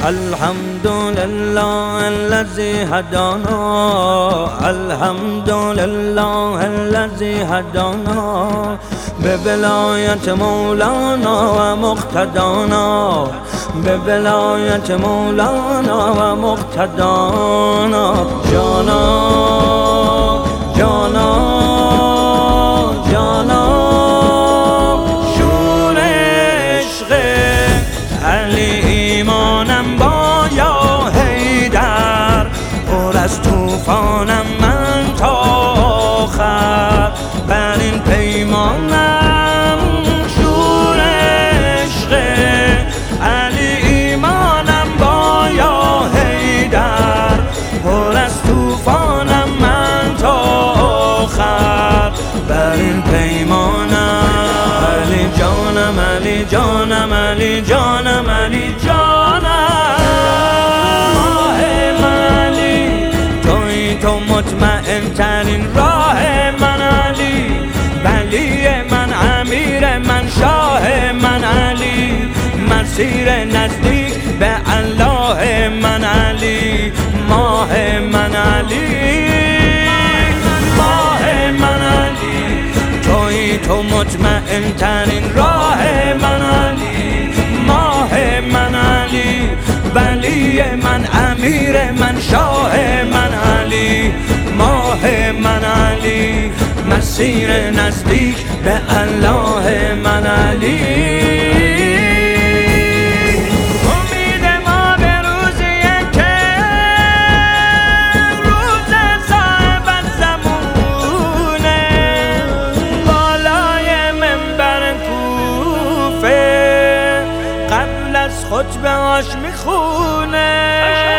الحمد لله الذي هدانا، الحمد لله الذي هدانا بولاية مولانا ومقتدانا، بولاية مولانا ومقتدانا. جانا جانا جانا شور عشق علی ایمانم با یا حیدر، پر از توفانم من تا آخر، بر این پیمانم شور عشق علی ایمانم با یا حیدر، پر از توفانم من تا آخر، بر این پیمانم. علی جانم علی جانم علی جانم علی جانم، ماه من علی تویی، تو مطمئن ترین راه من علی، ولی من امیر من شاه من علی، مسیر نزدیک به الله من علی، ماه من علی، ماه من علی تویی، تو مطمئن ترین راه من علی، ماه من علی، ولی من امیر من شاه من علی، ماه من علی، مسیر نزدیک به الله من علی. خطبه هاش میخونه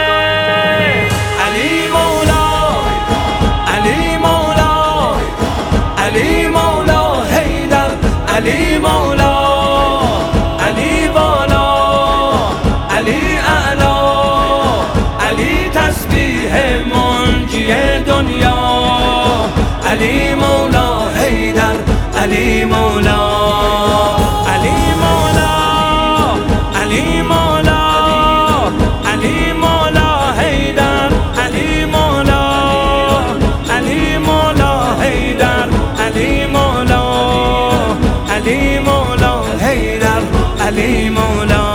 علی مولا، علی مولا، علی مولا حیدر، علی مولا، علی بالا، علی اعلا، علی تسبیح منجی دنیا، علی مولا حیدر، علی مولا، علی مولا، علی مولا، علی مولا حیدر، علی مولا، علی مولا حیدر، علی مولا، علی مولا حیدر، علی مولا.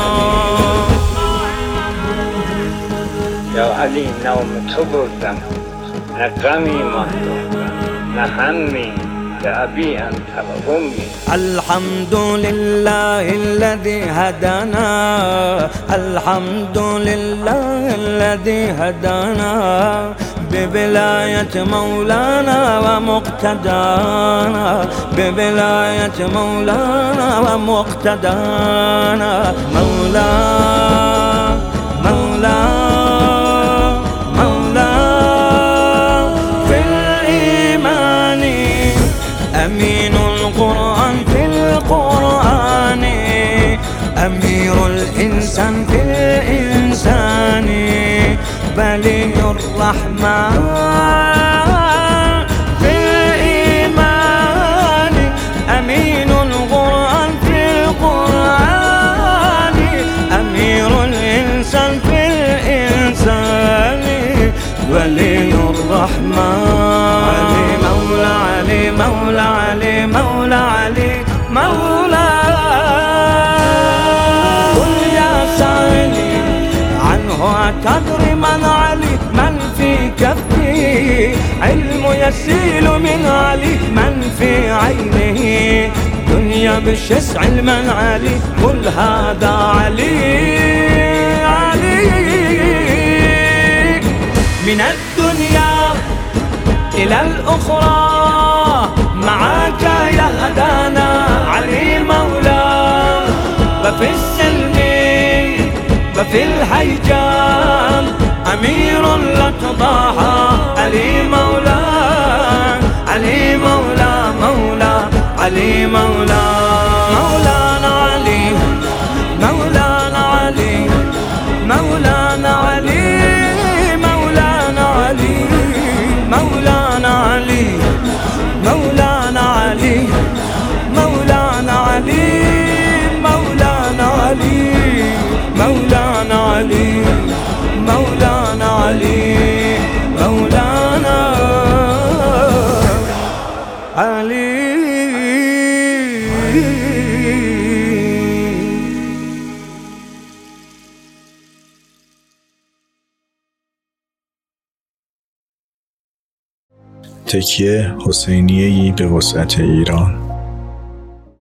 یا علی نام تو بردم، نه غمی ماند نه همی، لأبي أنت وأمي. الحمد لله الذي هدانا، الحمد لله الذي هدانا بولاية مولانا ومقتدانا، بولاية مولانا ومقتدانا. مولا مولا أمين القرآن في القرآن، أمير الإنسان في الإنسان، ولي الرحمن في الإيمان، أمين القرآن في القرآن، أمير الإنسان في الإنسان، ولي الرحمن. علي مولا علي مولا علي مولا علي مولا. قل يا سائلي عنه أتدري من علي، من في كفه علم يسيل من علي، من في عينه دنيا بشس علما علي. قل هذا علي علي من الدنيا إلى الأخرى، معك يهدانا علي مولا، وفي السلم وفي الهيجام أمير لا تضاهى، علي مولا، علي مولا، مولا علي مولا، مولانا علي، مولانا علي، مولانا علي، مولانا علي، مولانا علي، مولانا علي، مولانا علي، مولانا علي، مولانا علي. علي مولانا علي مولانا علي. تکیه حسینیه‌ای به وسعت ایران.